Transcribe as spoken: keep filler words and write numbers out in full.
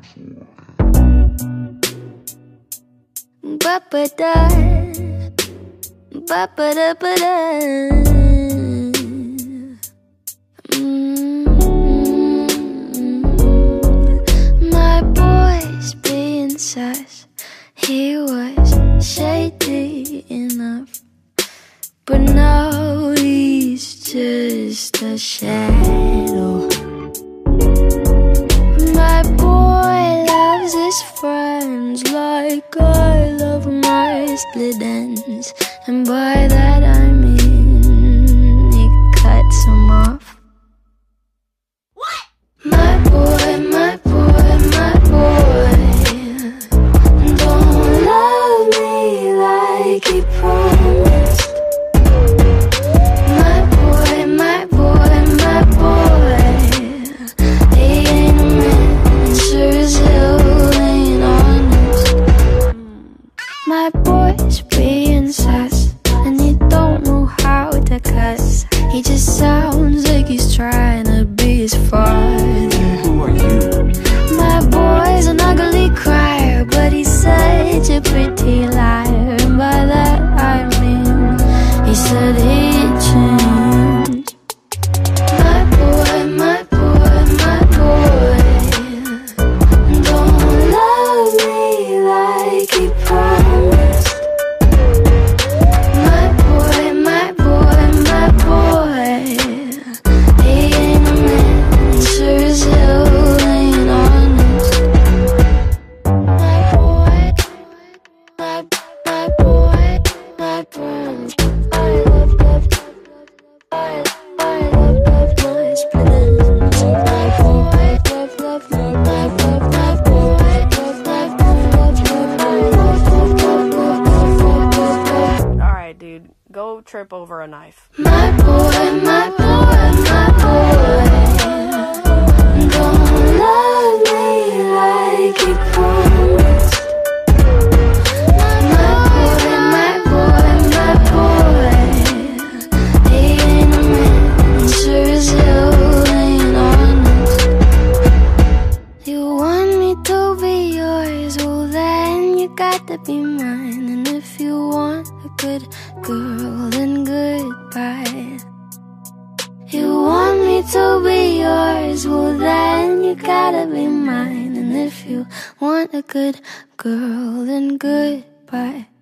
Ba-ba-da, ba-ba-da-ba-da. Mm-hmm. My boy's being sus. He was shady enough, but now he's just a shadow. My boy loves his friends like I love my split ends, and by that I mean he cuts them off. What? My boy, my boy, my boy don't love me like he promised. My boy, my boy, my boy, he ain't a man, sure as hell ain't honest. My boy's being sus, and he don't know how to cuss. He just sounds like he's trying to be his father. Who are you? My boy's an ugly crier, but he's such a pretty liar, and by that I mean he said he'd change. My boy, my boy, my boy don't love me like he promised. My boy, my boy, my boy, he ain't a man, sure as hell ain't honest. My boy, my, my boy, my boy, I love, love, I, I love, love my split ends. My boy, love, love, love, my, love, my boy, love, my, love, love, love, love, love, love, love. Alright, dude, go trip over a knife. My boy, my boy, my boy don't love me like he promised. My boy, my boy, my boy, he ain't a man, sure as hell ain't honest. You want me to be yours, well then you got to be mine. And if you want a good girl, then goodbye. You want me to be yours, well then you gotta be mine. And if you want a good girl, then goodbye.